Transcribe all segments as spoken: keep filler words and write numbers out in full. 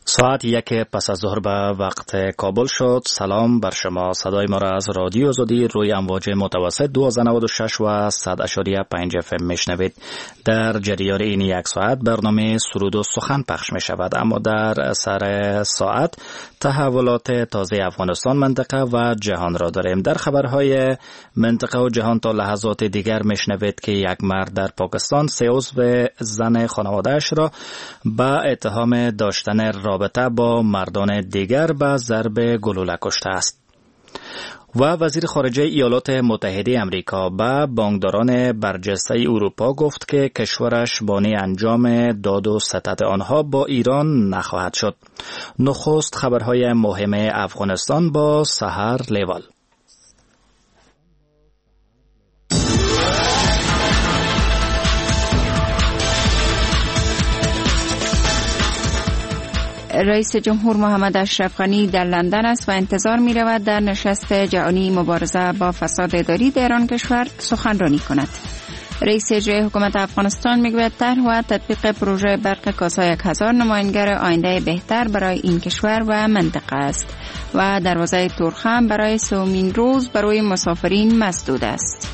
ساعت یک پس از ظهر به وقت کابل شد. سلام بر شما. صدای ما را از رادیو آزادی روی امواج متوسط دویست و نود و شش و صد و پنج اف ام میشنوید. در جریان این یک ساعت برنامه سرود و سخن پخش می شود، اما در سر ساعت تحولات تازه افغانستان، منطقه و جهان را داریم. در خبرهای منطقه و جهان تا لحظات دیگر میشنوید که یک مرد در پاکستان سه عضو زن خانواده‌اش را با اتهام داشتن رابطه با مردان دیگر به ضرب گلوله کشته است. و وزیر خارجه ایالات متحده امریکا به بانکداران برجسته اروپا گفت که کشورش بانی انجام داد و ستد آنها با ایران نخواهد شد. نخست خبرهای مهم افغانستان با سحر لیوال. رئیس جمهور محمد اشرف غنی در لندن است و انتظار می رود در نشست جهانی مبارزه با فساد اداری در آن کشور سخنرانی کند. رئیس اجرایی حکومت افغانستان می گوید طرح و تطبیق پروژه برق کاسا یک هزار نماینگر آینده بهتر برای این کشور و منطقه است و دروازه تورخم برای سومین روز برای مسافرین مسدود است.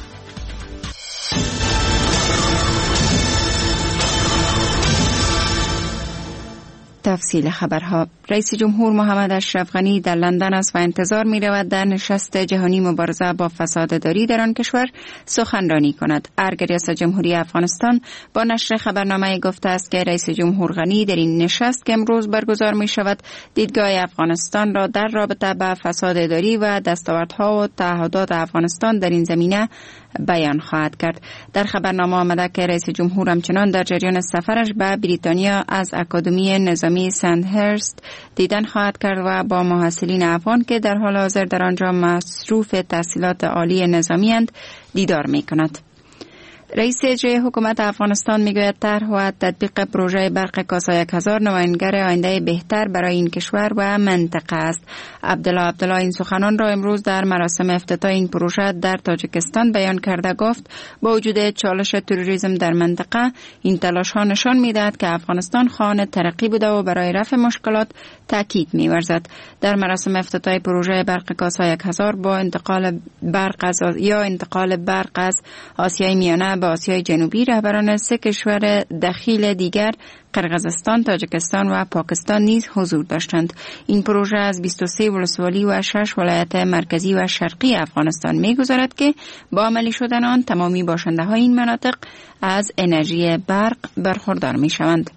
تفصیل خبرها. رئیس جمهور محمد اشرف غنی در لندن است و انتظار می رود در نشست جهانی مبارزه با فساد اداری در آن کشور سخنرانی کند. ارگ ریاست جمهوری افغانستان با نشر خبرنامه گفته است که رئیس جمهور غنی در این نشست که امروز برگزار می شود دیدگاه افغانستان را در رابطه با فساد اداری و دستاوردها و تعهدات افغانستان در این زمینه بیان خواهد کرد. در خبرنامه آمده که رئیس جمهور همچنان در جریان سفرش به بریتانیا از اکادمی نظامی سندهرست دیدن خواهد کرد و با محصلین افغان که در حال حاضر در آنجا مصروف تحصیلات عالی نظامی اند دیدار می کند. رئیس اجرایی حکومت افغانستان میگوید طرح و تطبیق پروژه برق کاسا یک هزار نماینگر آینده بهتر برای این کشور و منطقه است. عبدالله عبدالله این سخنان را امروز در مراسم افتتاح این پروژه در تاجیکستان بیان کرده. گفت با وجود چالش تروریسم در منطقه این تلاش ها نشان میدهد که افغانستان خواهان ترقی بوده و برای رفع مشکلات تاکید می‌ورزد. در مراسم افتتاح پروژه برق کاسا یک هزار با انتقال برق از یا انتقال برق از آسیای میانه به آسیای جنوبی رهبران سه کشور دخیل دیگر قرقیزستان، تاجیکستان و پاکستان نیز حضور داشتند. این پروژه از بیست و سه ولسوالی و شش ولایت مرکزی و شرقی افغانستان می‌گذرد که با عملی شدن آن تمامی باشنده‌های این مناطق از انرژی برق برخوردار می‌شوند.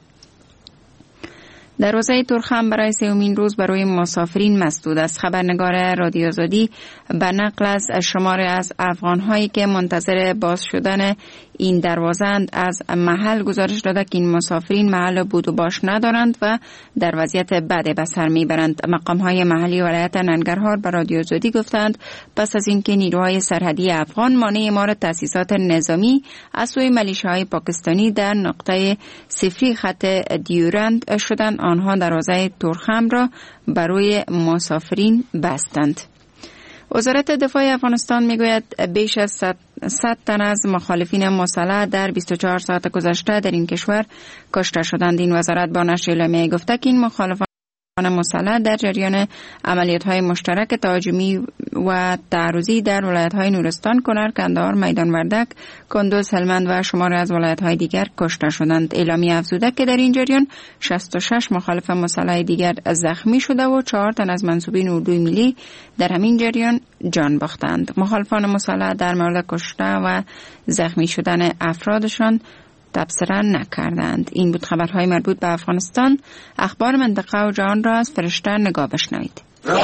دروازه تورخم برای سومین روز برای مسافرین مسدود است. خبرنگار رادیو آزادی به نقل از شماری از افغان‌هایی که منتظر باز شدن این دروازه‌اند از محل گزارش داده که این مسافرین محل بود و باش ندارند و در وضعیت بد به سر میبرند. مقام‌های محلی ولایت ننگرهار به رادیو آزادی گفتند پس از اینکه نیروهای سرحدی افغان مانع اعمار تأسیسات نظامی از سوی ملیشه‌های پاکستانی در نقطه صفری خط دیورند شدند، آنها دروازه تورخم را برای مسافرین بستند. وزارت دفاع افغانستان میگوید بیش از صد تن از مخالفین مسلح در بیست و چهار ساعت گذشته در این کشور کشته شدند. این وزارت با نشر اعلامیه گفته که این مخالفان مسلح در جریان عملیات‌های مشترک تهاجمی و تعرضی در ولایت‌های نورستان، کنر، کندهار، میدان وردک، کندوز، هلمند و شماری از ولایت‌های دیگر کشته شدند. اعلامیه افزوده که در این جریان شصت و شش مخالف مسلح دیگر زخمی شده و چهار تن از منسوبین اردوی ملی در همین جریان جان باختند. مخالفان مسلح در مورد کشته و زخمی شدن افرادشان تبصره نکردند. این بود خبرهای مربوط به افغانستان. اخبار منطقه و جهان را از فرشته نگاه بشنوید.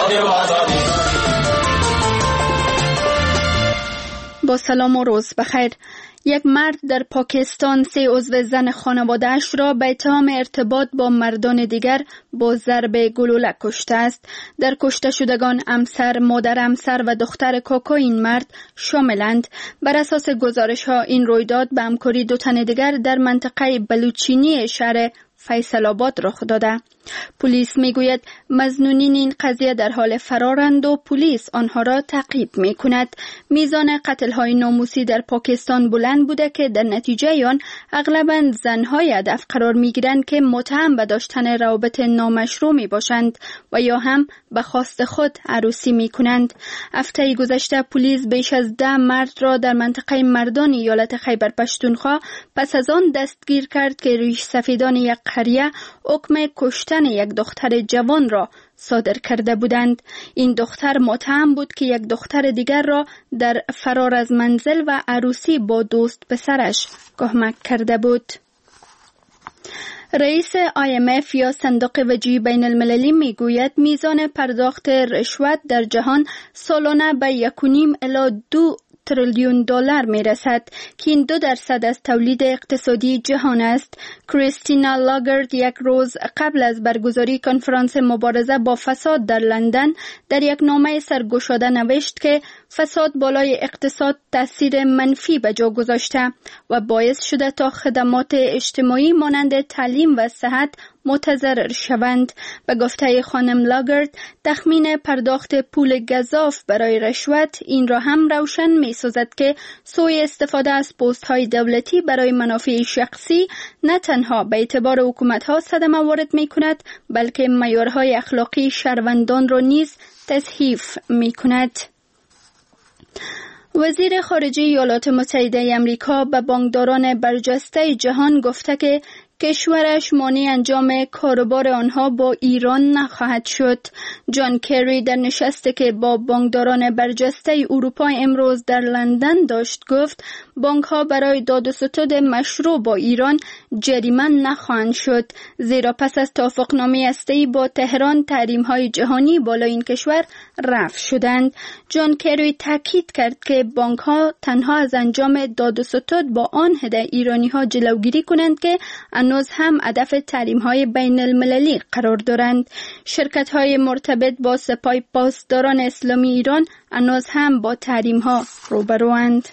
با سلام و روز بخیر. یک مرد در پاکستان سه عضو زن خانواده‌اش را به اتهام ارتباط با مردان دیگر با ضرب گلوله کشته است. در کشته شدگان همسر، مادر همسر و دختر کاکا این مرد شاملند. بر اساس گزارش‌ها این رویداد به همکاری دو تن دیگر در منطقه بلوچینی شهر فیصل آباد رخ داده. پلیس میگوید مظنونین این قضیه در حال فرارند و پلیس آنها را تعقیب میکند. میزان قتل‌های ناموسی در پاکستان بلند بوده که در نتیجه آن اغلباً زن‌های هدف قرار میگیرند که متهم به داشتن روابط نامشروع میباشند و یا هم به خواست خود عروسی میکنند. هفته گذشته پلیس بیش از ده مرد را در منطقه مردان ایالت خیبر پختونخوا پس از آن دستگیر کرد که ریش سفیدان یک قریه حکم کشتن یک دختر جوان را صادر کرده بودند. این دختر متهم بود که یک دختر دیگر را در فرار از منزل و عروسی با دوست پسرش تهمت کرده بود. رئیس آی ام اف یا صندوق وجهی بین المللی میگوید میزان پرداخت رشوت در جهان سالانه به یک و نیم الی دو تریلیون دلار می رسد که این دو درصد از تولید اقتصادی جهان است. کریستینا لاگارد یک روز قبل از برگزاری کنفرانس مبارزه با فساد در لندن در یک نامه سرگشاده نوشت که فساد بالای اقتصاد تاثیر منفی به جا گذاشته و باعث شده تا خدمات اجتماعی مانند تعلیم و صحت متضرر شوند. به گفته خانم لاگارد تخمین پرداخت پول گزاف برای رشوت این را هم روشن می سازد که سوء استفاده از پست های دولتی برای منافع شخصی نه تنها به اعتبار حکومت ها صدمه وارد می کند بلکه معیارهای اخلاقی شهروندان را نیز تضعیف می کند. وزیر خارجه ایالات متحده آمریکا به بانکداران برجسته جهان گفته که کشورش مانع انجام کاروبار آنها با ایران نخواهد شد. جان کری در نشستی که با بانکداران برجسته اروپا امروز در لندن داشت گفت بانک‌ها برای داد و ستد مشروع با ایران جریمه نخواهند شد، زیرا پس از توافقنامه هسته‌ای با تهران تحریم‌های جهانی بالای این کشور رفع شدند. جان کری تاکید کرد که بانک‌ها تنها از انجام داد و ستد با آن عده ایرانی‌ها جلوگیری کنند که هنوز هم هدف تحریم‌های بین المللی قرار دارند. شرکت‌های مرتبط با سپاه پاسداران اسلامی ایران هنوز هم با تحریم‌ها روبروند.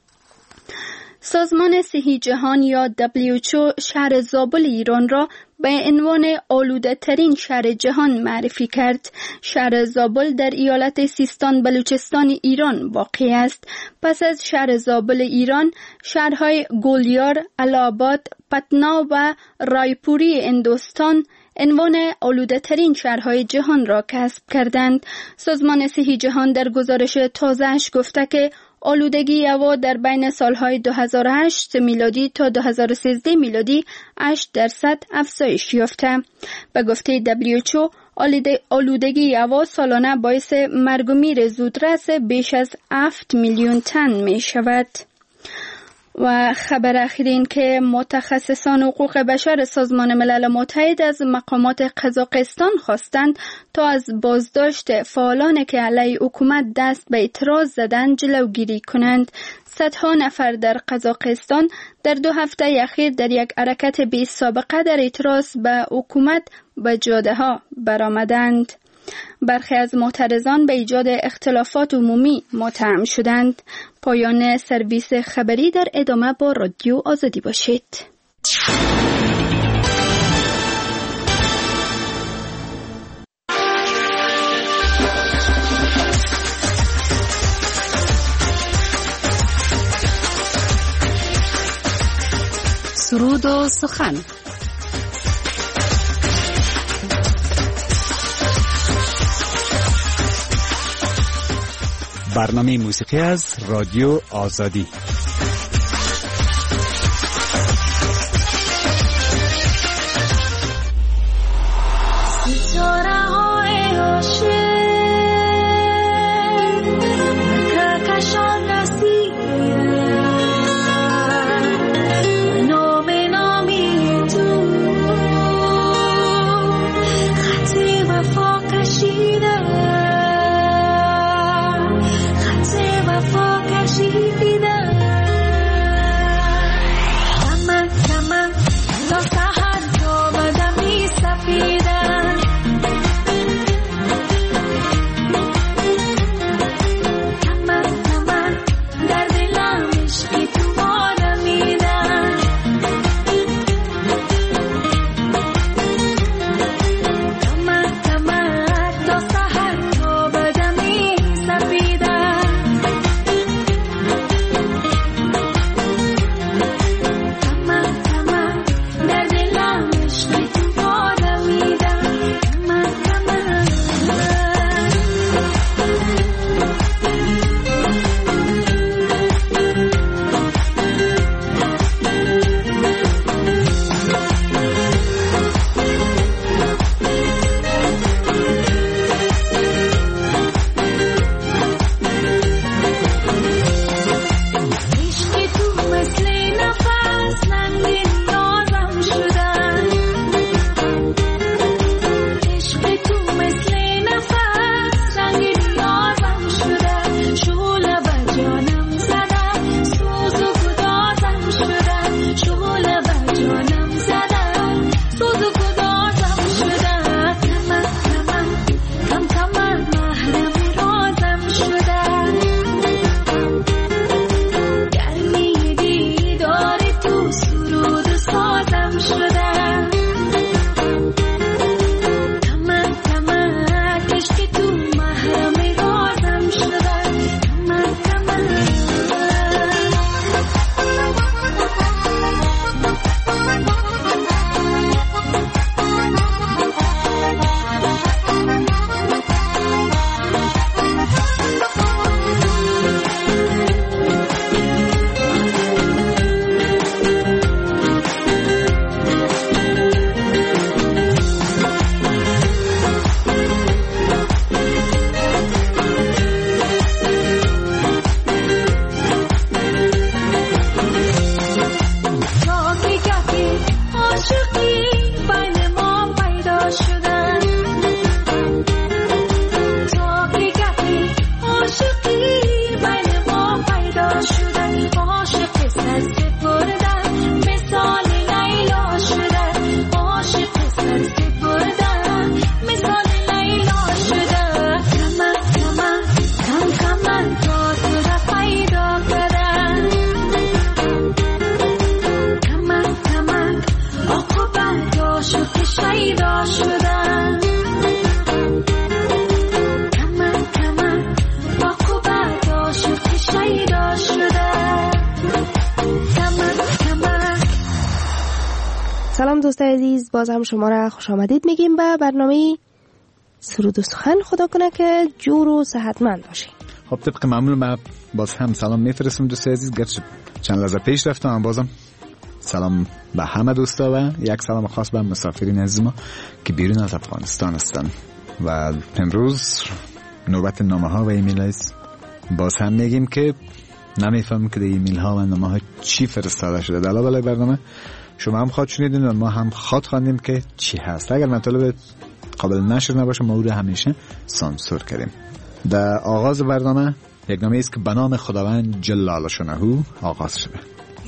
سازمان صحی جهان یا دبلیو اچ او شهر زابل ایران را به عنوان آلوده ترین شهر جهان معرفی کرد. شهر زابل در ایالت سیستان بلوچستان ایران واقع است. پس از شهر زابل ایران، شهرهای گولیار، اله‌آباد، پتنا و رایپوری هندوستان عنوان آلوده ترین شهرهای جهان را کسب کردند. سازمان صحی جهان در گزارش تازه‌اش گفته که آلودگی هوا در بین سالهای دو هزار و هشت میلادی تا دو هزار و سیزده میلادی هشت درصد افزایش یافته. به گفته دبلیو اچ او آلودگی هوا سالانه باعث مرگ و میر زودرس بیش از هفت میلیون تن می شود. و خبر اخیرین که متخصصان حقوق بشر سازمان ملل متحد از مقامات قزاقستان خواستند تا از بازداشت فعالان که علیه حکومت دست به اعتراض زدند جلوگیری کنند. صدها نفر در قزاقستان در دو هفته اخیر در یک حرکت بی سابقه در اعتراض به حکومت به جاده ها برآمدند. برخی از معترضان به ایجاد اختلافات عمومی متهم شدند. پایان سرویس خبری، در ادامه با رادیو آزادی باشید. سرود و سخن. برنامه موسیقی از رادیو آزادی. دوستای عزیز، باز هم شما را خوش آمدید میگیم به برنامه سرود و سخن. خدا کنه که جور و صحتمند باشین. خب طبق معمول ما باز هم سلام میفرستم دوستای عزیز، گرچه چند لحظه پیش رفتم اما بازم سلام به همه دوستا و یک سلام خاص به مسافرین عزیز ما که بیرون از افغانستان هستند. و امروز نوبت نامه ها و ایمیل است. باز هم میگیم که نمیفهمم که ایمیل ها و نامه ها چی فرستاده شده. در علاوه برنامه شما هم خواد شنیدین و ما هم خواد خواندیم که چی هست. اگر مطالب قابل نشر نباشه ما او رو همیشه سانسور کردیم. در آغاز برنامه یک نامه است که به نام خداوند جل شانه آغاز شده.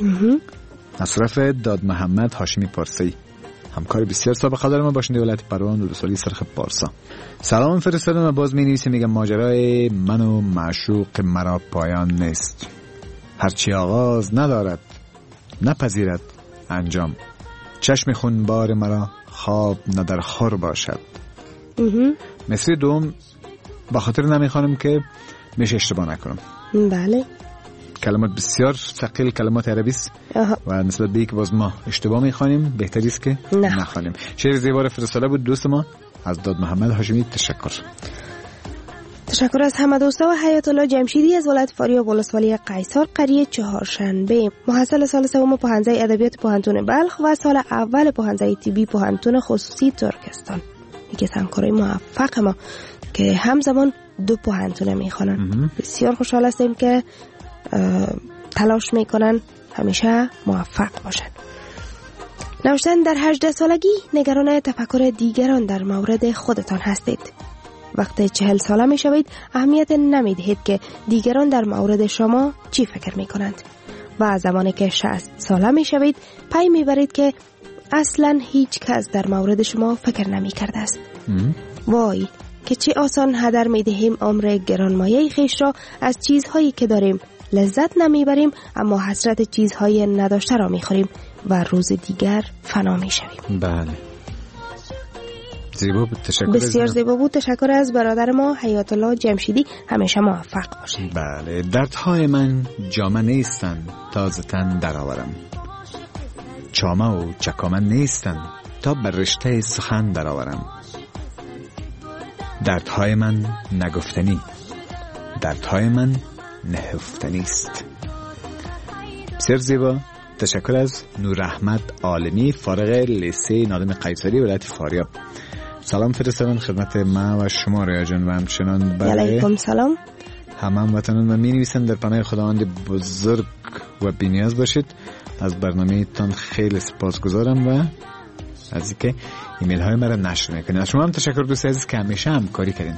از طرف داد محمد هاشمی پارسی، همکار بسیار سابقه دارم و باشنده ولایت پروان و رسولی سرخ پارسا. سلام فرستادم و باز می نویسه، میگم ماجرای من و معشوق مرا پایان نیست، هرچی آغاز ندارد نپذیرد انجام، چشم خونبار مرا خواب ندر خور باشد. مصری دوم با خاطر نمیخوانم که میشه اشتباه نکنم. بله، کلمات بسیار ثقیل، کلمات عربی است و نسبت به اینکه باز ما اشتباه میخوانیم بهتری است که نخوانیم. شعر زیبا فرستاده بود دوست ما از داد محمد هاشمی. تشکر. تشکر از همه دوستا و حیات الله جمشیدی از ولایت فاریاب ولسوالی قیصر قریه چهارشنبه، محصل سال سوم پوهنځی ادبیات پوهنتون بلخ و سال اول پوهنځی طبی پوهنتون خصوصی ترکستان. یکی از همکارای موفق ما که همزمان دو پوهنتون میخوانن. بسیار خوشحال هستیم که تلاش میکنن همیشه موفق باشن. نوشتن در هجده سالگی نگران تفکر دیگران در مورد خودتان هستید. وقتی چهل ساله می شوید اهمیت نمی دهید که دیگران در مورد شما چی فکر می کنند و زمانی که شصت ساله می شوید پی می برید که اصلا هیچ کس در مورد شما فکر نمی کرده است. وای که چه آسان هدر می دهیم عمر گرانمایه خیش را از چیزهایی که داریم لذت نمی بریم اما حسرت چیزهای نداشته را می خوریم و روز دیگر فنا می شویم. بله، زیبا بود. تشکر. بسیار زیبا بود. تشکر از برادر ما حیات الله جمشیدی. همیشه موفق باشید. بله، دردهای من جامه نیستن تا ز تن درآورم، چامه و چکامه نیستن تا بر رشته سخن درآورم. دردهای من نگفتنی، دردهای من نهفتنی است. بسیار زیبا. تشکر از نور احمد عالمی، فارغ لیسه نادم قیصری ولایت فاریاب. سلام فرستادن خدمت ما و شما ریا جان و همچنان علیکم سلام همه هموطنان و می نویسن در پناه خداوند بزرگ و بی‌نیاز باشید. از برنامه تان خیلی سپاسگزارم و از اینکه ایمیل های مرا نشر میکنید. از شما هم تشکر دوست عزیز که همیشه همکاری کردین.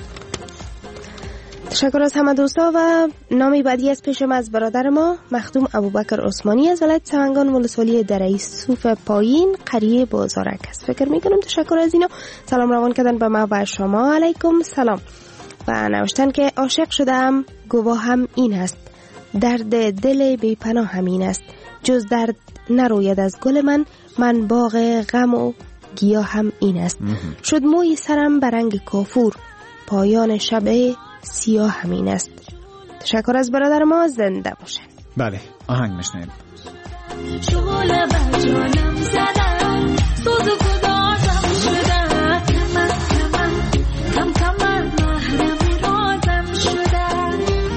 تشکر از همه دوستا و نامی بعدی از پیشم از برادر ما مخدوم ابوبکر عثمانی از ولایت سمنگان ولسوالی دره صوف پایین قریه بازارک است. فکر میکنم تشکر از اینا. سلام روان کردن به ما و شما. علیکم سلام. و نوشتن که عاشق شدم گواه هم این است، درد دل بی پناه همین است، جز درد نروید از گل من، من باغ غم و گیاه هم این است. شد موی سرم برنگ کافور، پایان شب سیاه همین است. تشکر از برادر ما. زنده باشن. بله، آهنگ میشنیم. شغل بر جانم زدم، سوز و گدازم شدم، کمن کمن کم کمن محرم رازم شدم.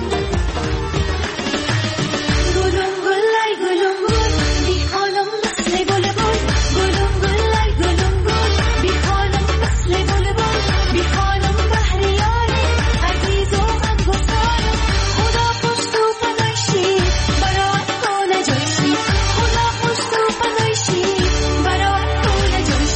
گلم گلای گلم گل بی خانم مثل گل گل، گلم گلای گلم گل بی خانم مثل گل گل، بی خانم بهریاره عزیز و من گفتارم، خدا پشت و پنایشی برای کل جایشی، خدا پشت و پنایشی برای کل جایشی.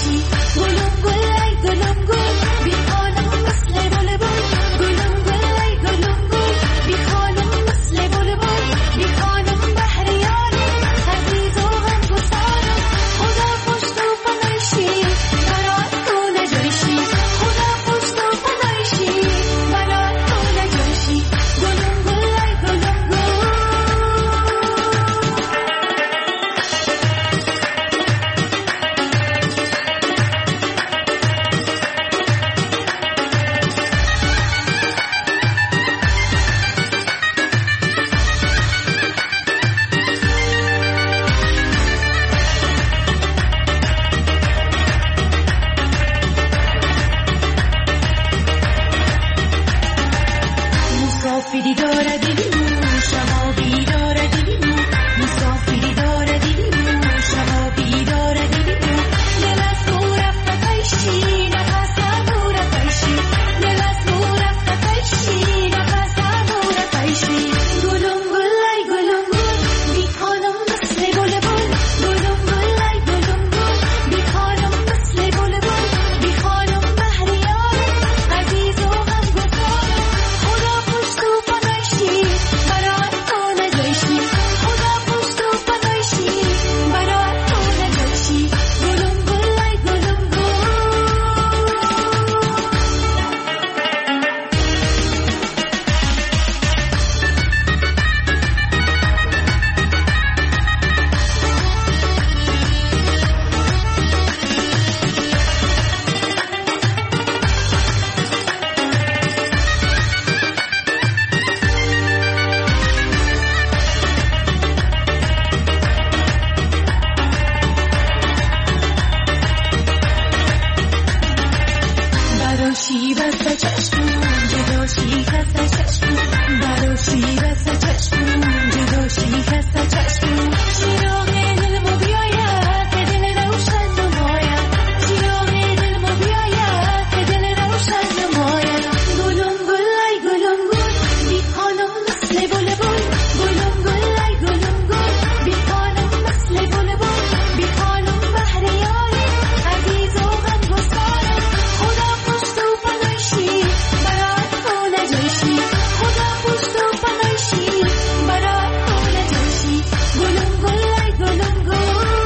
براشی بسته چشمون جداشی خسته چشمون براشی بسته چشمون جداشی خسته چشمون چراغ دلمو بیاید که دل روشن نماید چراغ دلمو بیاید که دل روشن نماید گلم گل ای گلم گل بی خانم مثل بلبل گلم گل ای گلم گل بی خانم مثل بلبل بی خانم بهر یاری عزیز و غمگسار خدا پشت و پناهی برات تو نجاشی خدا پشت و پناهی برات تو نجاشی گلم گل ای گلم گل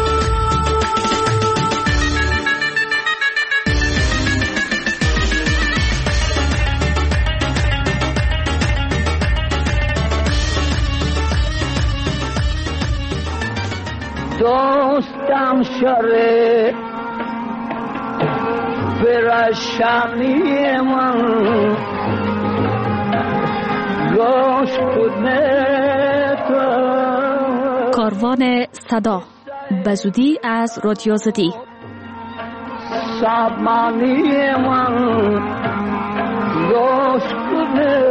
دوستم شره برشمی من گوش کنه تو کاروان صدا به زودی از رادیو آزادی. سامانی من گوش کنه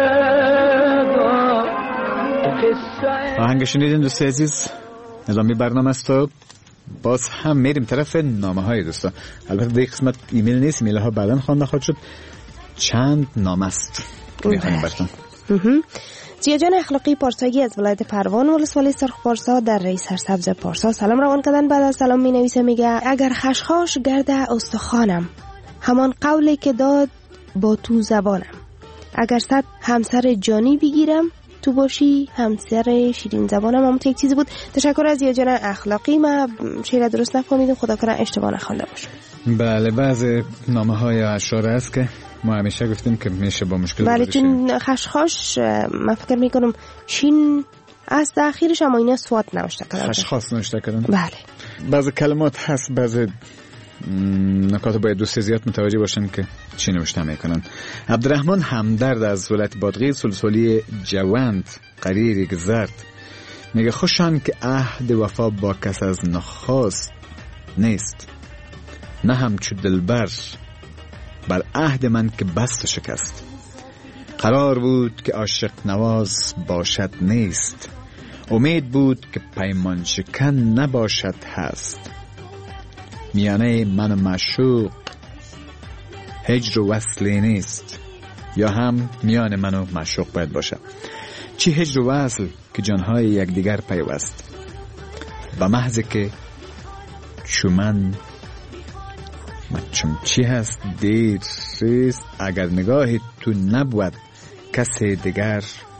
تو آهنگ شنیدین دوست عزیز؟ ادامه برنامه است و باز هم میریم طرف نامه های دوستا. البته در قسمت ایمیل نیست، ایمیل ها بعداً خوانده خواهد شد. چند نامه است که میخوانیم براتون. زیاجان اخلاقی پارسایی از ولایت پروان ولسوالی سرخ پارسا در رئیس سرسبز پارسا سلام روان کردن. بعد از سلام می نویسه، میگه اگر خشخاش گرده استخوانم، همان قولی که داد با تو زبانم، اگر صد همسر جانی بگیرم تو باشی همسر شیرین زبانم. هم یک چیزی بود. تشکر از زیاجان اخلاقی. من شعر درست نفهمیدم، خدا کنه اشتباه نخوانده باشه. بله، بعض نامه های اشعار است که ما همیشه گفتیم که میشه با مشکل بله، چون خشخاش من فکر میکنم شین از اخیرش، اما اینا سوات نوشته کردن، خشخاش نوشته کردن. بله، بعض کلمات هست، بعض نکات باید دوست زیاد متوجه باشن که چی نوشته میکنن. عبدالرحمن همدرد از ولایت بادغیس سلسولی جوند قریر گذرد میگه خوشان که عهد وفا با کس از نخواست نیست، نه همچو دلبر بر عهد من که بست شکست. قرار بود که عاشق نواز باشد نیست، امید بود که پیمان شکن نباشد هست. میانه من و معشوق هجر و وصلی نیست، یا هم میان من و معشوق باید باشه. چی هجر و وصل که جانهای یکدیگر پیوست، به محض که چومن مچم چی هست دیر ریست، اگر نگاهی تو نبود کسی دیگر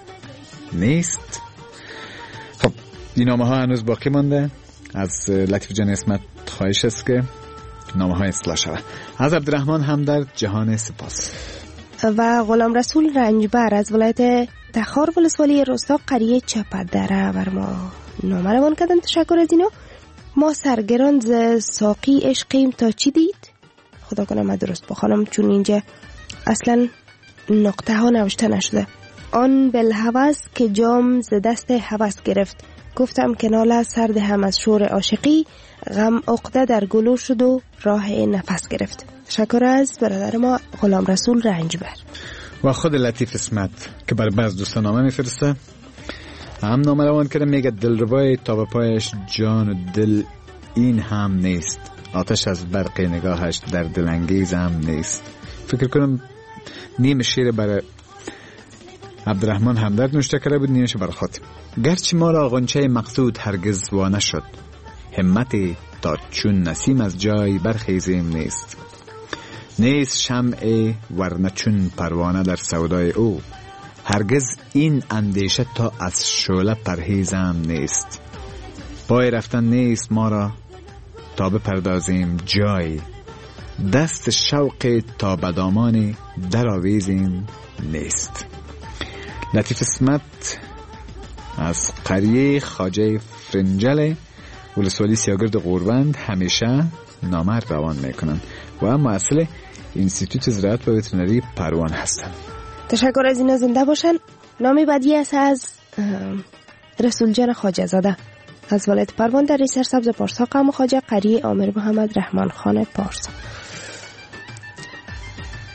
نیست. خب این نامه ها هنوز باقی مانده. از لطیف جان اسمت خواهش است که نامه های اصلاح شود. از عبدالرحمن همدرد جهان سپاس. و غلام رسول رنجبر از ولایت تخار ولسوالی رستا قریه چپدره بر ما نامه روان کردن. تشکر از اینا. ما سرگران ز ساقی عشقیم تا چی دید؟ خدا کنه من درست بخوانم چون اینجا اصلا نقطه ها نوشته نشده. آن بالهوس که جام ز دست هوس گرفت، گفتم که ناله سرد هم از شور عاشقی، غم عقده در گلو شد و راه نفس گرفت. تشکر از برادر ما غلام رسول رنجبر. و خود لطیف اسمت که بر بعض دوستان نامه میفرسته. هم نامه روان کرده، میگه دلربای تا به پایش جان و دل این هم نیست، آتش از برق نگاهش در دلانگیز هم نیست. فکر کنم نیم شعر برای عبدالرحمن همدرد نوشته کرده بود، نیمش بر خاطر. گرچه ما را غنچه مقصود هرگز وانه شد، همتی تا چون نسیم از جای برخیزیم نیست. نیست شمع ورنه چون پروانه در سودای او، هرگز این اندیشه تا از شعله پرهیزم نیست. پای رفتن نیست ما را تا بپردازیم جای، دست شوق تا بدامان در آویزیم نیست. لطیف اسمت از قریه خواجه فرنجل ولسوالی سیاگرد غوربند همیشه نامه روان میکنن و مؤسسه انستیتوت زراعت و وترنری پروان هستن. تشکر از اینا، زنده باشن. نامی بعدی است از رسول جان خواجه زاده از ولایت پروان در ریسر سبز پارسا قوم خواجه قریه آمر محمد رحمان خان پارسا.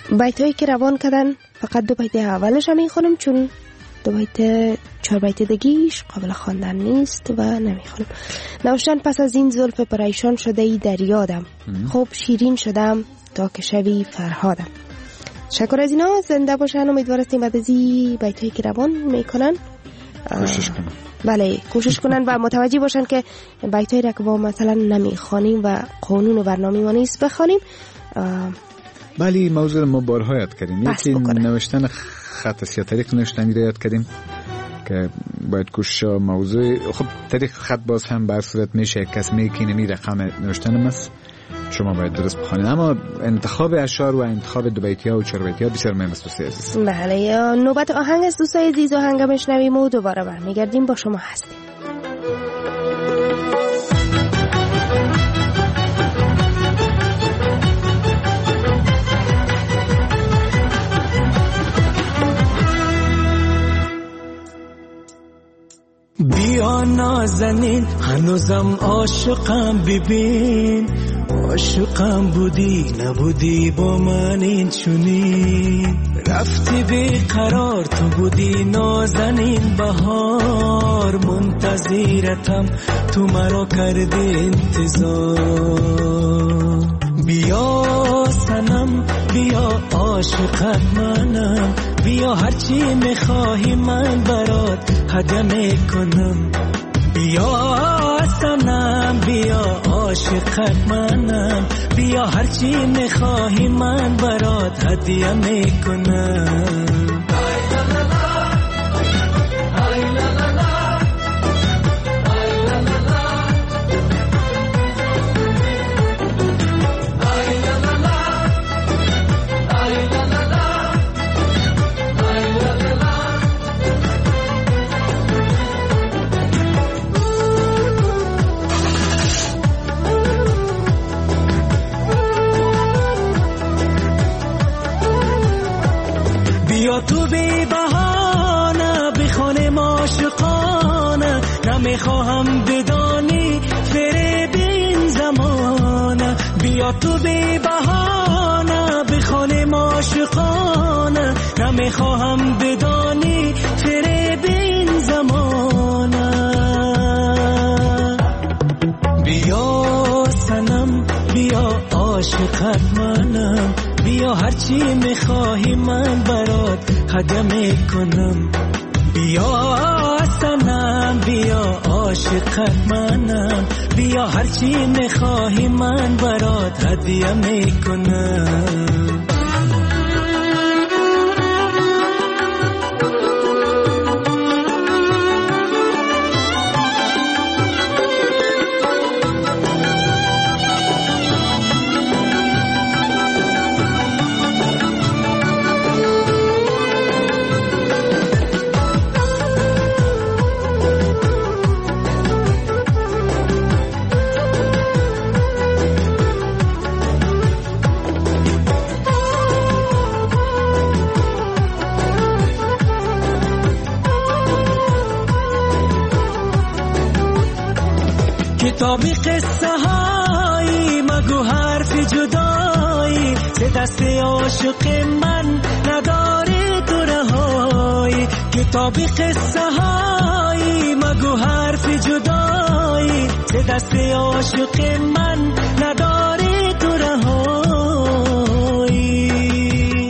بیت هایی که روان کردن فقط دو بیت اولش هم میخونم، چون دو بیت چهار بیت دیگیش قابل خواندن نیست و نمیخونم. نوشتن پس از این زلف پریشان شده ای در یادم، خوب شیرین شدم تا که شوی فرهادم. شکر از اینا زنده باشن. امیدوار هستیم بعد از این بیت هایی که روان میکنن کوشش کنن. بله کوشش کنن و متوجه باشن که بیت هایی را که با مثلا نمیخوانیم و قانون و برنامه ما نیست بخوانیم. بله موضوع ما بارها یاد کردیم، یکی نوشتن خط است یا طریق نوشتنی را یاد کردیم که باید کوشش موضوع. خب طریق خط باز هم بر صورت میشه کس میگه نمی رقم نوشتن است، شما باید درست بخوانید، اما انتخاب اشعار و انتخاب دو بیتی ها و چهار بیتی ها بسیار مهم است دوستای عزیز. بله نوبت آهنگ است دوستای عزیز، آهنگ بشنویم و دوباره برمیگردیم با شما هستیم. بیا نازنین هنوزم عاشقم، ببین عاشقم بودی نبودی با من این چونی، رفتی بی قرار تو بودی نازنین، بهار منتظرتم تو مرا کردی انتظار. بیا سنم بیا عاشقت منم، بیا هرچی میخواهی من برات هدیه میکنم. بیا سنم بیا عاشقت منم، بیا هرچی میخواهی من برات هدیه میکنم. بیا تو بی بهانه بخوانیم عاشقانه، نمیخواهم بدانی فریب این زمانه. بیا تو بی بهانه بخوانیم عاشقانه، نمیخواهم بدانی فریب این زمانه. بیا سنم بیا عاشقت منم، بیا هرچی میخواهی من برات هدیه میکنم. بیا سنم بیا عاشقت منم، بیا هرچی میخواهی من برات هدیه میکنم. کتابی قصه هایی مگو حرف جدایی، سه دست عاشق من نداری تو رهایی. کتابی قصه هایی مگو حرف جدایی، سه دست عاشق من نداری تو رهایی.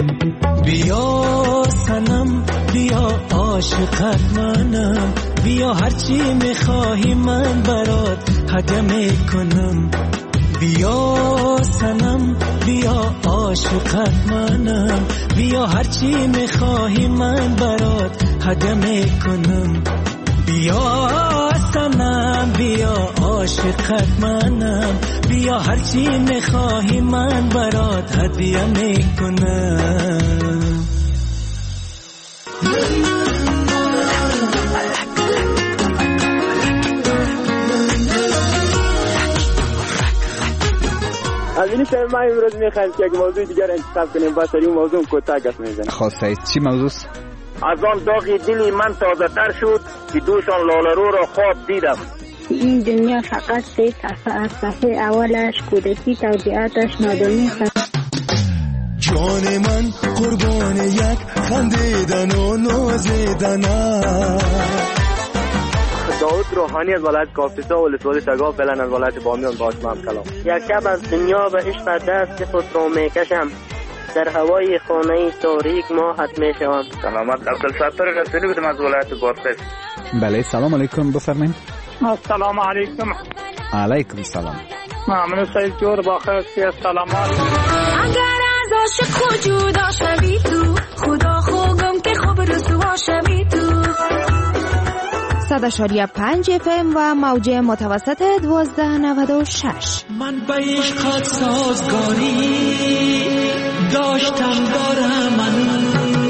بیا سنم بیا عاشقت منم، بیا هرچی میخواهی من برات هدیه میکنم. بیا سنم بیا عاشقت منم، بیا هرچی میخواهی من برات هدیه میکنم. بیا سنم بیا عاشقت منم، بیا هرچی میخواهی من برات هدیه میکنم. از این شب ما امروز میخوایم که یک موضوع دیگر انتخاب کنیم، با سری موضوع کوتاه گپ میزنیم. خواسته چی موضوع؟ از آن داغی دلی من تازه تر شد که دوشان لالرو را خواب دیدم. این دنیا فقط سه صفحه از، صفحه اولش کودکی، توضیحاتش نادانی. جان من قربان یک خندیدن و نازیدن است. داود روحانی از ولایت کاپیسا و ولسوالی شگاف، فعلا از ولایت بامیان. با شما هم سلام. یک شب از دنیا به عشق دست خود را میکشم، در هوای خانه تاریک ماهت میشوم. سلامت. عبدالستار رسولی بودم از ولایت بادغیس. بله سلام علیکم، بفرمایید. السلام علیکم. علیکم سلام. ممنون سعید جور، بخیر سی سلامات. اگر از عاشق خود جدا شوی تو، خدا خوگم که خوب رسوا شوی تو. صد اشاریه پنج اف ام و موجه متوسط دوازده نود و شش. من به عشقت سازگاری داشتم دارم، من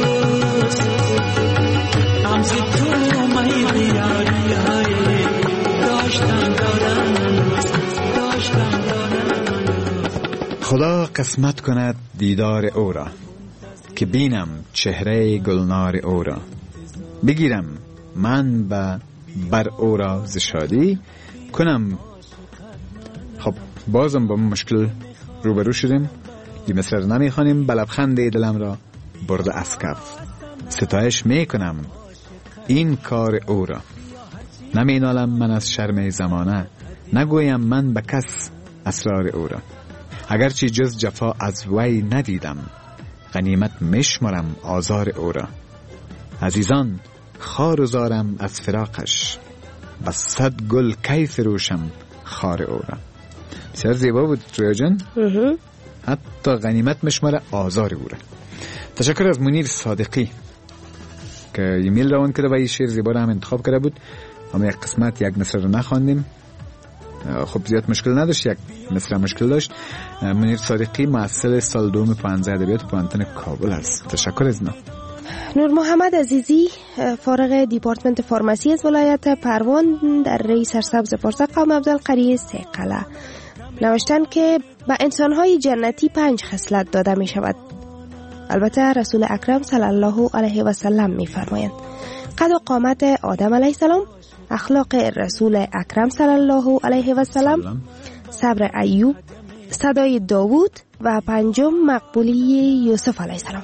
امز تو میلی یاری های داشتم دارم، داشتم دارم. خدا قسمت کند دیدار او را، که بینم چهره گلنار او را. بگیرم من به بر او را ز شادی کنم. خب بازم با مشکل روبرو شدیم. این مصر را نمیخوانیم. بلبخند دلم را برده از کف، ستایش میکنم این کار او را. نمینالم من از شرم زمانه، نگویم من به کس اسرار او را. اگرچه جز جفا از وی ندیدم، غنیمت میشمرم آزار او را. عزیزان خار و زارم از فراقش، بس صد گل کی فروشم خار او را. بسیار زیبا بود رویا جان. حتی غنیمت مشمره آزار او را. تشکر از منیر صادقی که ایمیل روان کرده و این شعر زیبا را هم انتخاب کرده بود. اما یک قسمت یک مصر رو نخواندیم. خب زیاد مشکل نداشت، یک مصر مشکل داشت. منیر صادقی محصل سال دوم پانزده ادبیات پوانتن کابل است. تشکر از اینا. نور محمد عزیزی فارغ دیپارتمنت فارماسی از ولایت پروان در ری سرسبز پارسا قوم عبدالقری سیقله نوشتن که به انسانهای جنتی پنج خصلت داده می شود. البته رسول اکرم صلی الله علیه و سلم می فرمایند. قد و قامت آدم علیه السلام، اخلاق رسول اکرم صلی الله علیه و سلم، صبر ایوب، صدای داوود و پنجم مقبولی یوسف علیه السلام.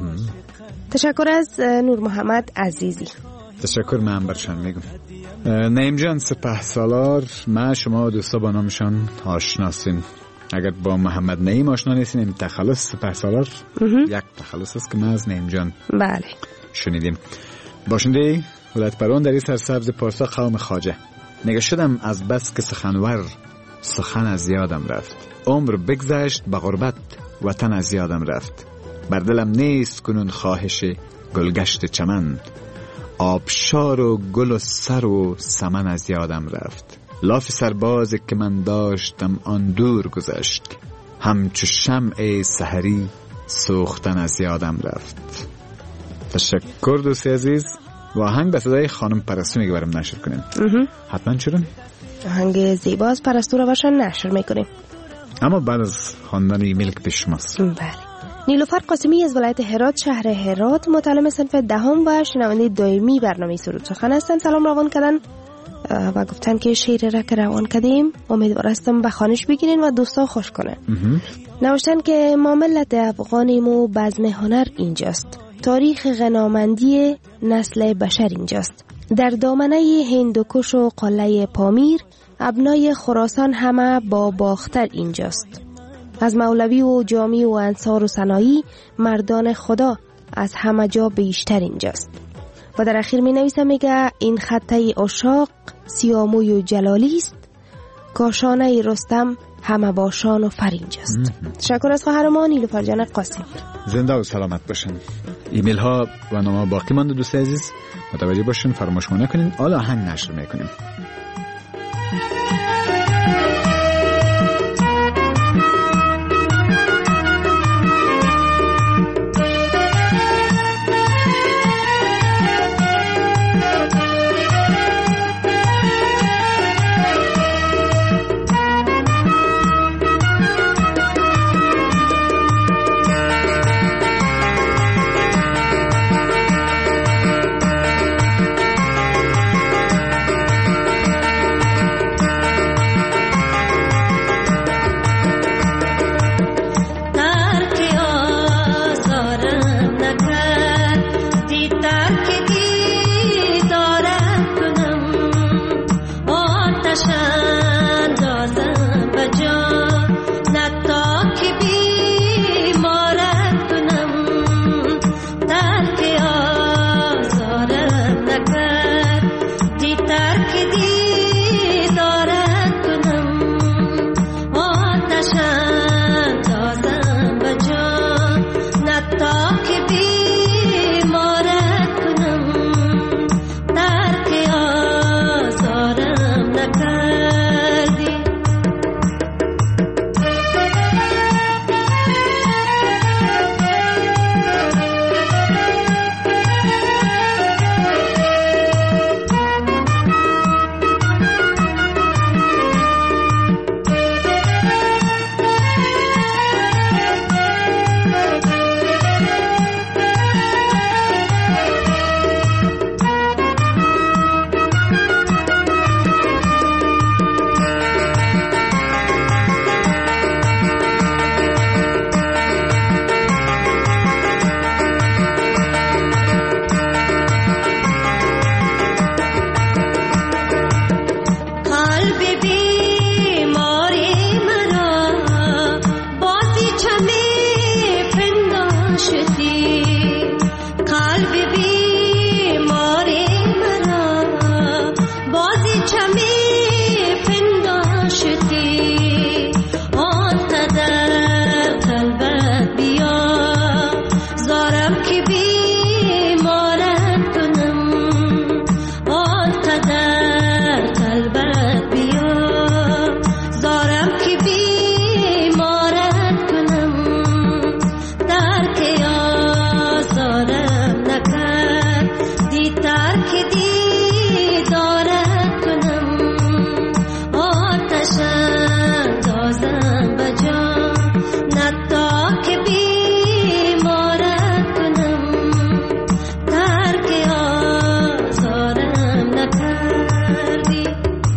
تشکر از نور محمد عزیزی. تشکر. من برشان میگم نعیم جان سپه سالار، ما شما دوستا با نامشان آشناسین. اگر با محمد نعیم آشنا نیستین، این تخلص سپه سالار یک تخلص است که ما از نعیم جان بله شنیدیم. باشنده ولایت پروان در این سرسبز پارسا قوم خواجه نگه شدم از بس که سخنور سخن از یادم رفت. عمر بگذشت به غربت، وطن از یادم رفت. بر دلم نیست کنون خواهش گلگشت چمن، آبشار و گل و سر و سمن از یادم رفت. لاف سربازی که من داشتم آن دور گذشت، همچو شمع سحری سوختن از یادم رفت. تشکر دوستی عزیز. و آهنگ به صدای خانم پرستو میگه برام نشر کنیم. حتما چرا آهنگ زیبا از پرستو رو برشان نشر میکنیم، اما بعد از خواندن ایمیل که پیش شماست. بله. نیلوفر قاسمی از ولایت هرات شهر هرات متعلم صنف دهم و شنونده دائمی برنامه سرود سخن هستند. سلام روان کردن و گفتن که شعر را که روان کردیم امیدوار هستم به خوانش بگیرین و دوستا خوش کنه. نوشتن که ما ملت افغانیم و بزم هنر اینجاست، تاریخ غنامندی نسل بشر اینجاست. در دامنه هندوکش و قلعه پامیر ابنای خراسان همه با باختر اینجاست. از مولوی و جامی و انصار و سنایی مردان خدا از همه جا بیشتر اینجاست. و در اخیر می نویسه میگه این خطه عشاق سیاموی و جلالی است، کاشانه رستم همه باشان و فر اینجاست. تشکر از خواهرمان نیلوفر جان قاسم. زنده و سلامت باشن. ایمیل ها و نامه باقی مانده دوست عزیز، متوجه باشین، فراموش نکنین. حالا آهنگ نشر میکنیم. شدی قلب بیمار مرا بازی چمی پندار شدی آن قدر قلبت بیا زارم که بیمارت کنم آن قدر قلبت بیا زارم که بیمارت کنم درک آزارم نکرد دی ترک دیدارت کنم آتش اندازم بجا نتا که بیمارت کنم درک آزارم نکردی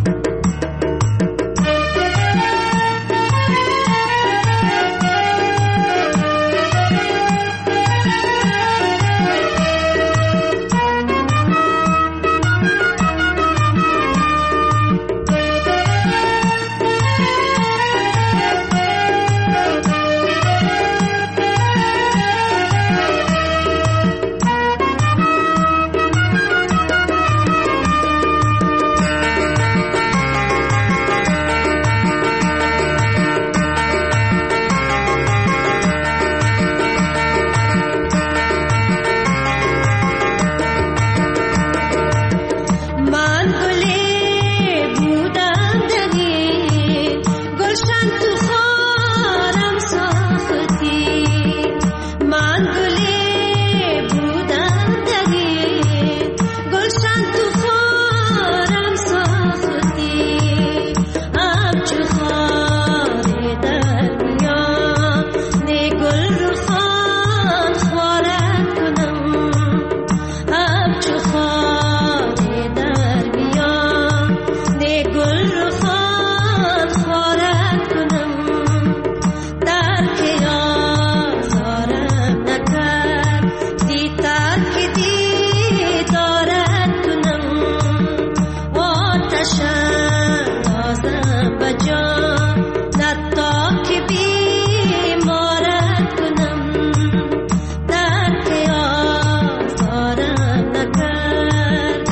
من گلی بودم دنی گلشن تو خارم ساختی من گلی بودم دنی گلشن تو خارم ساختی همچو خاری در دنیا نه گل رو خان خوارت کنم همچو خاری در بیا نه گل رو خان خوارت کنم درک آزارم نکرد دی ترک دیدارت کنم آتش اندازم بجا نتا که بیمارت کنم درک آزارم نکردی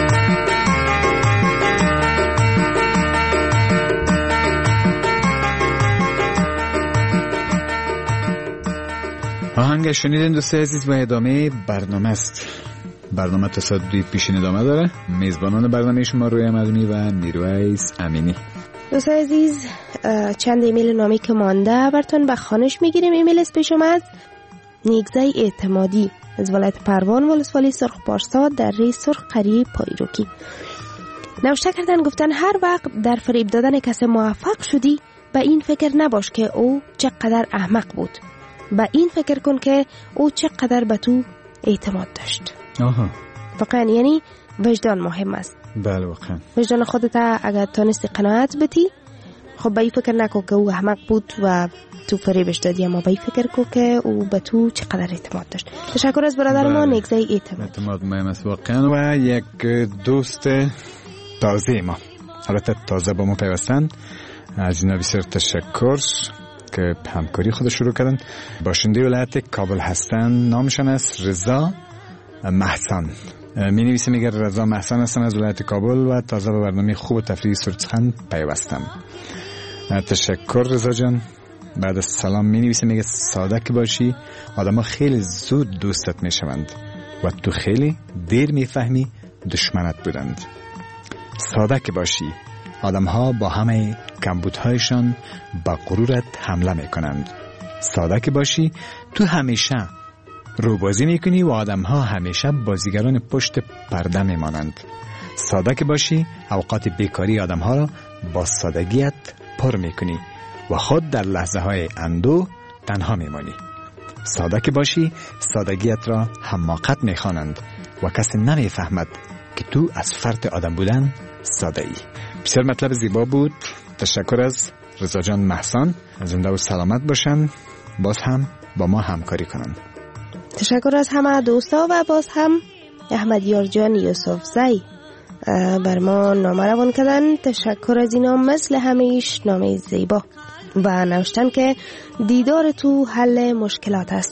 آهنگ شنیدین دوست عزیز و ادامه برنامه است. برنامه تصادفی پیشین ادامه داره. میزبانان برنامه شما روی معلومی و میرویس امینی. دوست عزیز چند ایمیل نامی که مانده براتون به خوانش میگیریم. ایمیل از پیش اومد نیگزه اعتمادی از ولایت پروان ولسوالی سرخ پارسا در ری سرخ قریه پایروکی نوشته کردن، گفتن هر وقت در فریب دادن کسی موفق شدی به این فکر نباش که او چقدر احمق بود، به این فکر کن که او چقدر به تو اعتماد داشت. آها. واقعا یعنی وجدان مهم است. بله واقعا. وجدان خودت اگر تانستی قناعت بدی، خب به این فکر نکن که او احمق بود و تو فریبش دادی، اما به این فکر کن که او به تو چقدر اعتماد داشت. تشکر از برادر ما نیگزه اعتماد. اعتماد مهم است واقعا. و یک دوست تازه ما، البته تازه با ما پیوستن، از اینا بسیار تشکر که همکاری خود شروع کردن. باشنده ولایت کابل هستن. نامشان است رضا محسن. می نویسه میگه رضا محسن هستم از ولایت کابل و تازه به برنامه خوب تفریحی سرچخند پیوستم. تشکر رضا جان. بعد از سلام می نویسه میگه ساده که باشی آدم ها خیلی زود دوستت می شوند و تو خیلی دیر می فهمی دشمنت بودند. ساده که باشی آدم ها با همه کمبودهایشان با غرورت حمله می کنند. ساده که باشی تو همیشه روبازی می کنی و آدم ها همیشه بازیگران پشت پرده می مانند. ساده که باشی اوقات بیکاری آدم ها را با سادگیت پر می کنی و خود در لحظه های اندوه تنها می مانی. ساده که باشی سادگیت را حماقت می خوانند و کسی نمی فهمد که تو از فرط آدم بودن ساده ای. بسیار مطلب زیبا بود. تشکر از رضا جان محسن. زنده و سلامت باشن، باز هم با ما همکاری کنن. تشکر از همه دوستا و باز هم احمد یار جان یوسف زی بر ما نامه روان کردن. تشکر از اینا، مثل همیش نامه زیبا و نوشتن که دیدار تو حل مشکلات است.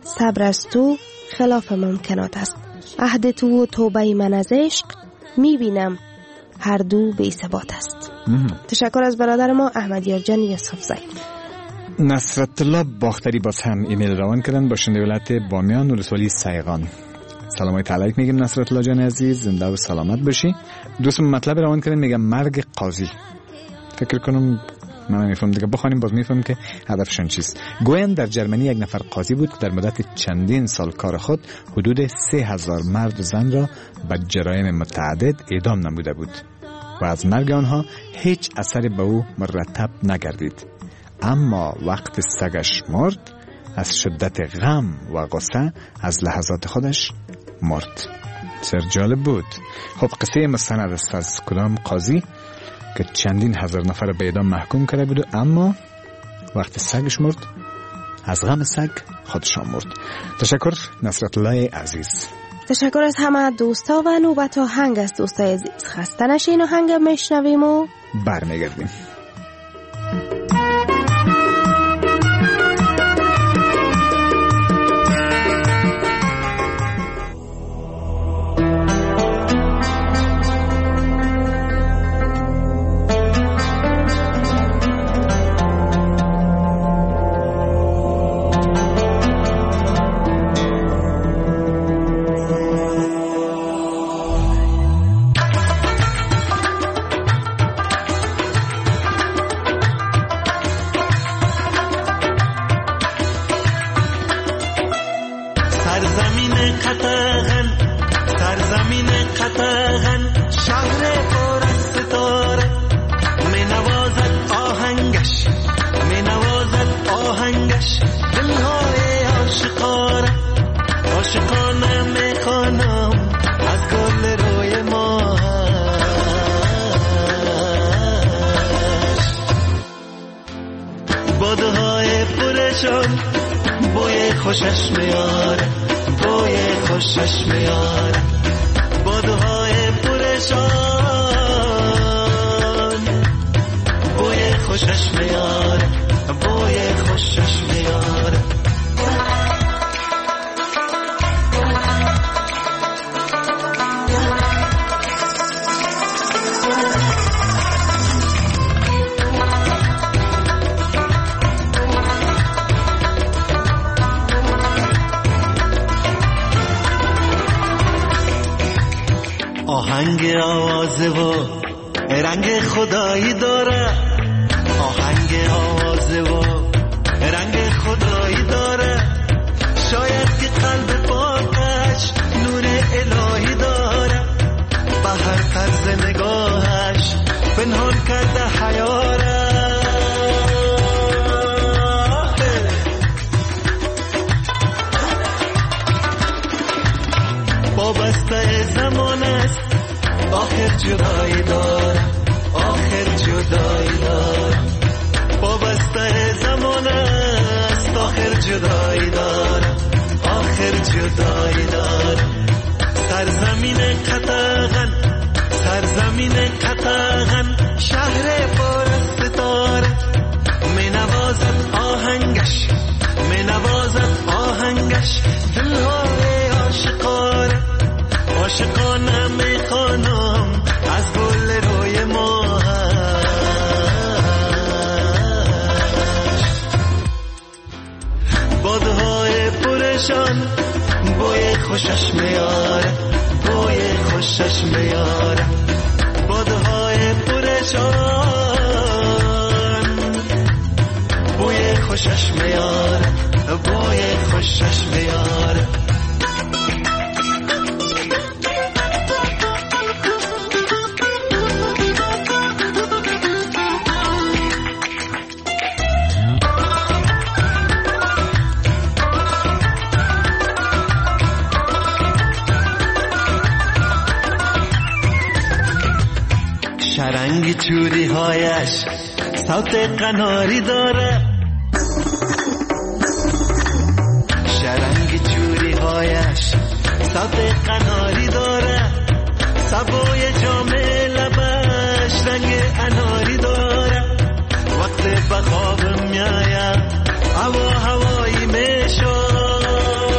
صبر از تو خلاف ممکنات است. عهد تو و توبه من از عشق میبینم هر دو بی ثبات است. تشکر از برادر ما احمد یارجان یوسفزی. نصرت الله باختری باز هم ایمیل روان کردن با شنده ولایت بامیان ولسوالی سیغان. سلام علیک میگم نصرت الله جان عزیز، زنده و سلامت باشی. دوستم مطلب روان کردن میگم مرگ قاضی. فکر کنم من میفهم دیگه، بخوانیم باز میفهم که هدفشون چیست. گویند در جرمنی یک نفر قاضی بود که در مدت چندین سال کار خود حدود سه هزار مرد و زن را به جرایم متعدد اعدام نموده بود و از مرگ آنها هیچ اثری به او مرتب نگردید. اما وقت سگش مرد، از شدت غم و غصه از لحظات خودش مرد. بسیار جالب بود. خب قصه مستند است از کدام قاضی که چندین هزار نفر به اعدام محکوم کرده بود، اما وقت سگش مرد از غم سگ خودشان مرد. تشکر نصرت الله عزیز. تشکر از همه دوستا و نوبت آهنگ از دوستای عزیز. خسته نشین، آهنگ میشنویم و برمیگردیم. بوی خوشش میاره، بوی خوشش میاره، بادهای پرشان. بوی خوشش میاره، بوی خوشش میاره. آهنگ آوازه و رنگ خدایی داره، آهنگ آوازه و رنگ خدایی داره. شاید که قلب پاکش نور الهی داره، به هر طرز نگاهش پنهان کرده حیاره. وابسته زمان است، آخر جدایی داره، آخر جدایی داره. وابسته زمان است، آخر جدایی داره، آخر جدایی داره. سرزمین قطغن، سرزمین قطغن، شهر پر از ستاره. می نوازد آهنگش، می نوازد آهنگش، دلهای عاشقانه، عاشقانه میخوانم از گل روی ماهش. بادهای پرشان بوی خوشش میاره، بوی خوشش میاره. بادهای پرشان بوی خوشش میاره، بوی خوشش میاره. شرنگ چوری هایش صوت قناری داره، شرنگ چوری هایش صوت قناری داره. سبوی جام لبش رنگ اناری داره. وقت به خواب میایم هوا هوایی میشد،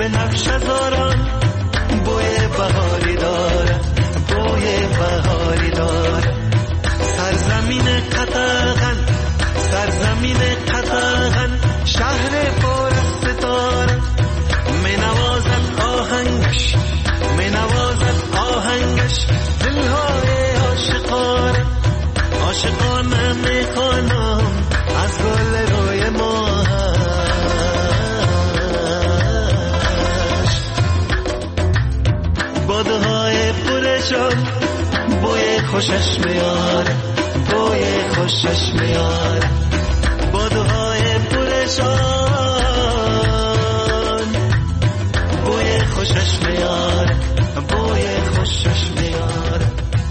بنفش هزاران بوی بهاری داره، بوی بهاری داره. سرزمین قطغن، سرزمین قطغن، شهر پر از ستاره. می نوازد آهنگش، می نوازد آهنگش دلهای عاشقانه. عاشقانه می خوانم از گل روی ماهش. بادهای پرشان بوی خوشش میاره، بوی خوشش میاره. بادهای پرشان بوی خوشش میاره، بوی خوشش میاره.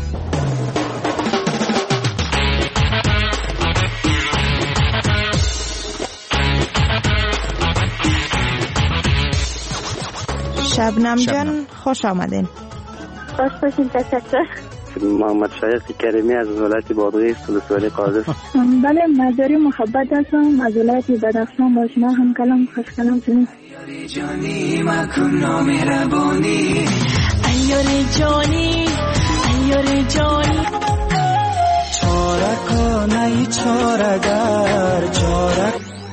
شبنم جان خوش آمدین. خوش باشین. تشکر. محمد شایق کریمی از ولایت بادغیس ولسوالی قادس. بله مزاری محبت هستم از ولایت بدخشان. با شما هم کلام خوش کلام شدیم. جانی مکن نامهربانی، ایار جانی ایار جانی. چاره کنه چاره گر چاره.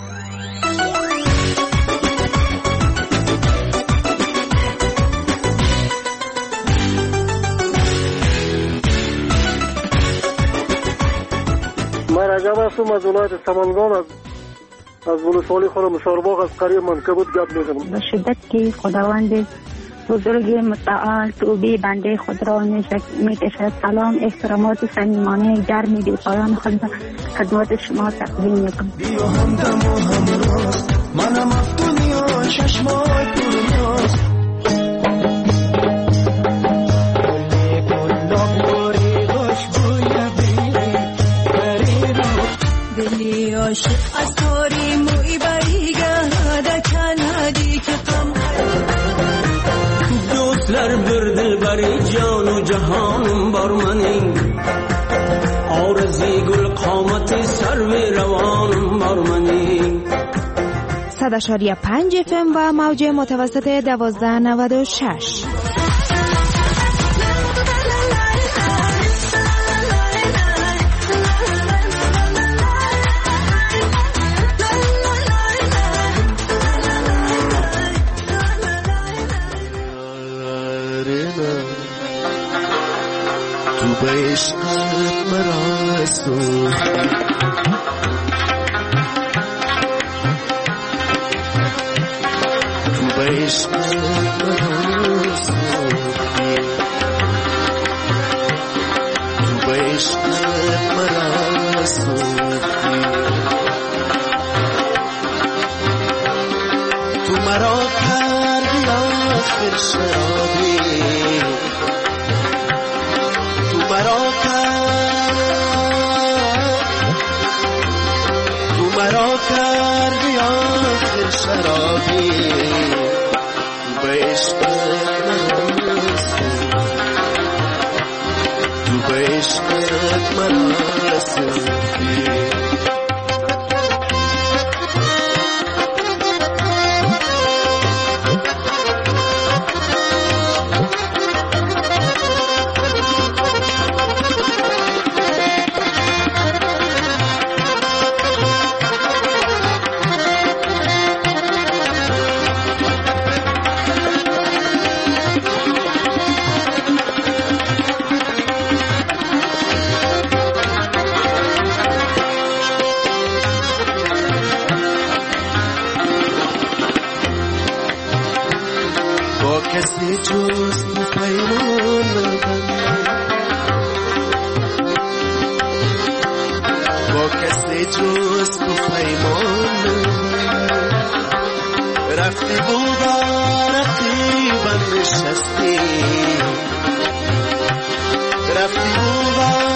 من رجب هستم از ولایت سمنگان، از از ولسوالی خانم شارباغ از قریه منکبوت گپ میزنم. به شدت که خداوند بزرگ متعال توبه بنده خود را میکشد. سلام، احترامات صمیمانه گرمی بی پایان خود خدمت شما تقدیم میکنم. بیا همدم و همراست، منم از دنیا چشمای پرناست. گلی گلاب باری خوش بوی بیری بری رو. دلی عاشق از توری موی بری گهده کندی که قم. دوستلر bir dilbari جان و جهان بر منی. آرزی گل قامتی سرو روان بر منی. صد اشاریه پنج اف ام و موج متوسط دوازده نود و شش. تو به عشقت مراسو، تو به عشقت مراسو، تو به عشقت مراسو. تو مرا کردی آخر شرابی، مرا تو مرا کردی آخر شرابی. تو به عشقت مراسو، تو به عشقت مراسو. کسی جز تو پیمان نبند، با کسی جز تو پیمان نبند. رفتی بودا رقیبم نشستی، رفتی بودا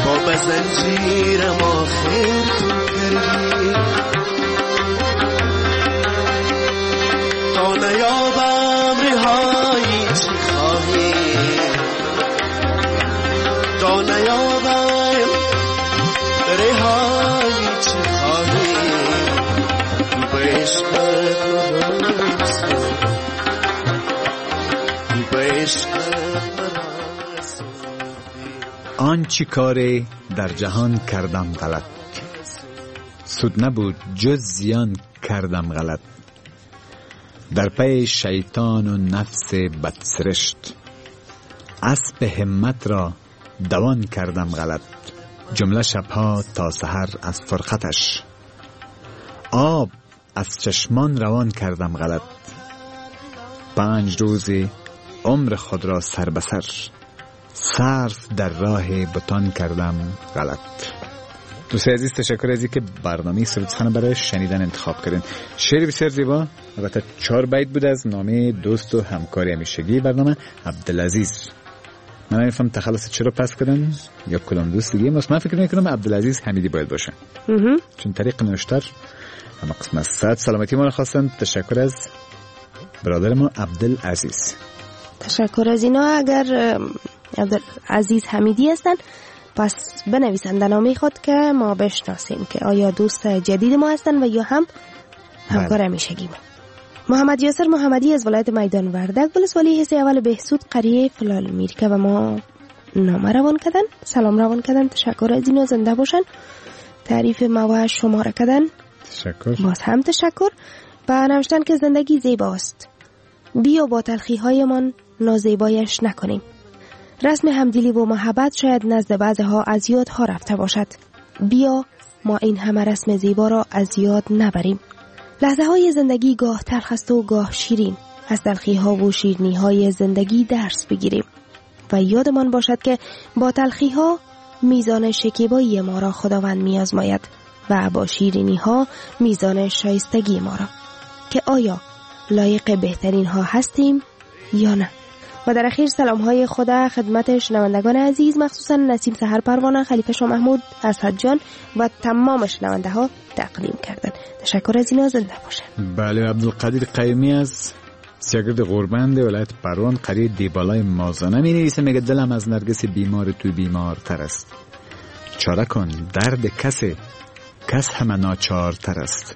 تا به زنجیرم آخر تو کردی تا نیابم رهایی چی خواهی تا نیابم رهایی چی خواهی به عشقت مرسو به عشقت مرسو آن چی کاری در جهان کردم غلط سود نبود جز زیان کردم غلط در پی شیطان و نفس بدسرشت اسب همت را دوان کردم غلط جمله شبها تا سحر از فرقتش آب از چشمان روان کردم غلط پنج روزی عمر خود را سر به سر صرف در راه بتان کردم غلط. دوستان عزیز تشکر از اینکه برنامه سرودسخن برای شنیدن انتخاب کردین. شعر بسیار زیبا، البته چهار بیت بود از نامه دوست و همکار همیشگی برنامه عبدالعزیز. من نمی‌فهم تخلص چرا پس کردن یا کلام دوست دیگه. من فکر می‌کنم عبدالعزیز حمیدی باید باشه چون طریق نوشتار اما قسمت صد سلامتی ما رو خواستن. تشکر از برادر ما عبدالعزیز. تشکر از اینا. اگر عبدالعزیز حمیدی هستن پس بنویسن در نامه خود که ما بشناسیم که آیا دوست جدید ما هستن و یا هم همکار همیشگی ما. محمد یاسر محمدی از ولایت میدان وردک ولسوالی حصه اول بهسود قریه فلال میر که و ما نامه روان کردن، سلام روان کردن. تشکر از اینا، زنده باشن. تعریف ما و شماره کردن، تشکر. باز هم تشکر. و نوشتن که زندگی زیباست، بیا با تلخی های من نازیبایش نکنیم. رسم همدلی و محبت شاید نزد بعضی ها از یاد ها رفته باشد، بیا ما این همه رسم زیبا را از یاد نبریم. لحظه های زندگی گاه تلخ است و گاه شیرین، از تلخی ها و شیرینی های زندگی درس بگیریم و یادمان باشد که با تلخی ها میزان شکیبایی ما را خداوند میازماید و با شیرینی ها میزان شایستگی ما را که آیا لایق بهترین ها هستیم یا نه. و در اخیر سلام های خدا خدمت شنوندگان عزیز، مخصوصا نسیم سحر پروانه، خلیفه شاه محمود، اسد جان و تمام شنونده ها تقدیم کردن. تشکر از اینا، زنده باشن. بله، عبدالقدیر قیومی از سیاگرد غربند ولایت پروان قریه دیبالای مازانه می نویسه، میگه دلم از نرگس بیمار تو بیمار تر است، چاره کن درد کسی کس همه ناچار تر است.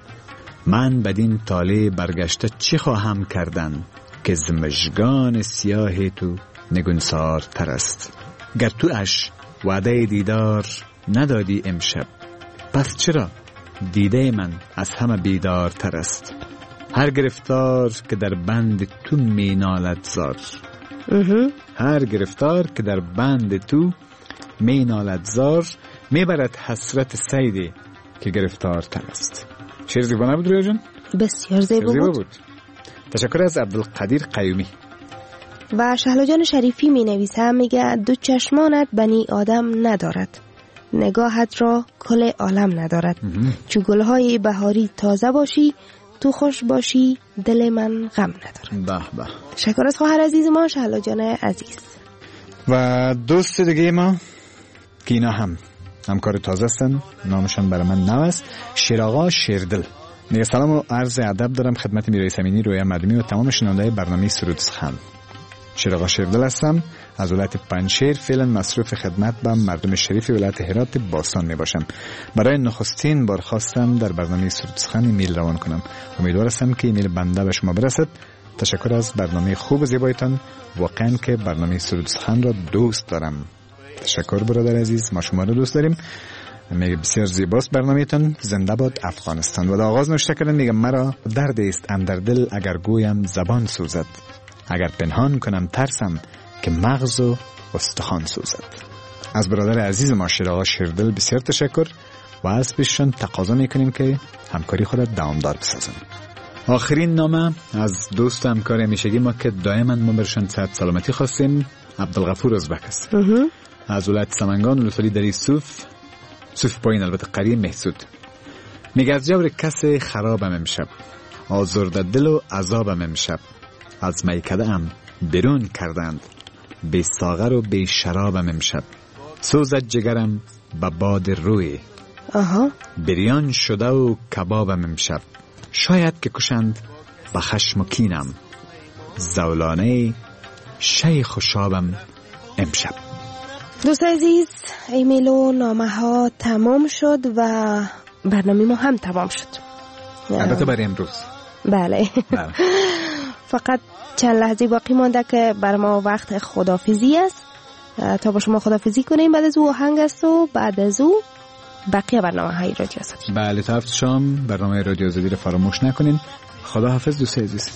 من بدین تاله برگشته چی خواهم کردن که زمجگان سیاه تو نگونسار تر است. گر تو اش وعده دیدار ندادی امشب، پس چرا دیده من از همه بیدار تر است. هر گرفتار که در بند تو می نالد زار، هر گرفتار که در بند تو می نالد زار، می برد حسرت سیدی که گرفتار تر است. شعر زیبا نبود رویا جان؟ بسیار زیبا بود. بود. تشکر از عبدالقدیر قیومی. و شهلا جان شریفی می نویسه، میگه دو چشمانت بنی آدم ندارد، نگاهت را کل عالم ندارد. چو گلهای بهاری تازه باشی، تو خوش باشی، دل من غم ندارد. به به. تشکر از خواهر عزیز ما شهلا جان عزیز. و دوست دیگه ما که اینا هم همکار تازه هستن، نامشان برای من نو است، شیراغا شیردل. میگه سلام و عرض ادب دارم خدمت میرای سمینی، رویا مردمی و تمام شنونده‌های برنامه سرودسخن. شیراغا شیردل هستم از ولایت پنجشیر، فعلا مصروف خدمت به مردم شریف ولایت هرات باستان می باشم. برای نخستین بار خواستم در برنامه سرودسخن ایمیل روان کنم. امیدوار هستم که ایمیل بنده به شما برسد. تشکر از برنامه خوب و زیبایتان، واقعا که برنامه سرودسخن را دوست دارم. تشکر برادر عزیز، ما شما رو دوست داریم. میگه بسیار زیباست برنامه‌تان، زنده باد افغانستان. و در آغاز نوشته کردن میگه مرا درد است اندر دل اگر گویم زبان سوزد، اگر پنهان کنم ترسم که مغز و استخوان سوزد. از برادر عزیز ما شیراغا شیردل بسیار تشکر و از پیششان تقاضا میکنیم که همکاری خود دوامدار بسازن. آخرین نامه از دوست و همکار همیشگی ما که دائما ما برشان صحت سلامتی خواستیم، عبدالغفور ازبک است. از ولایت سمنگان ولسوالی دری صوف صوف پایین، البته قریه محسود. میگه از جور کسی خرابم امشب، آزرده دل و عذابم امشب. از میکده ام بیرون کردند، بی ساغر و بی شرابم امشب. سوزد جگرم به باد روی. آها. بریان شده و کبابم امشب، شاید که کشند به خشم و کینم، زولانه شیخ و شابم امشب. دوست عزیز، ایمیل و نامه ها تمام شد و برنامه ما هم تمام شد، البته برای امروز. بله, بله. فقط چند لحظه باقی مانده که بر ما وقت خدافیزی است. تا با شما خدافیزی کنیم. بعد از او آهنگ است و بعد از او بقیه برنامه های رادیو آزادی. بله، تا هفته شام برنامه رادیو آزادی رو فراموش نکنین. خدا حافظ دوست عزیز.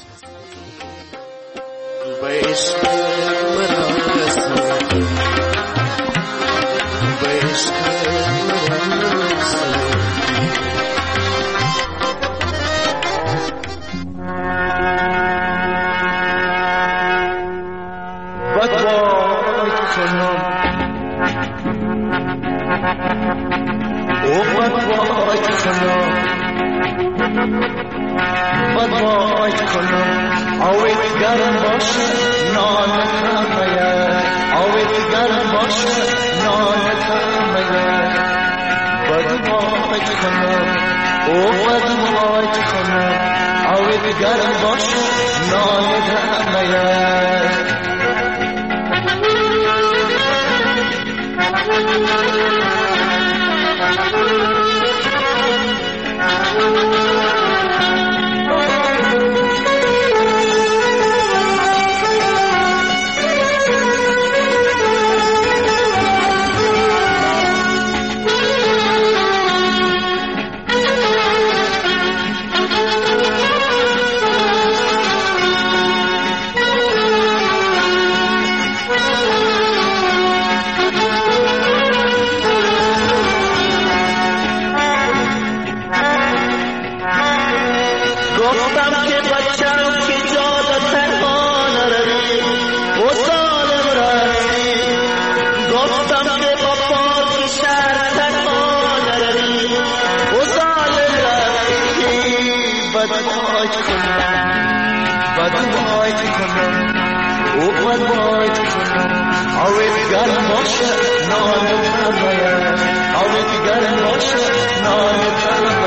I'll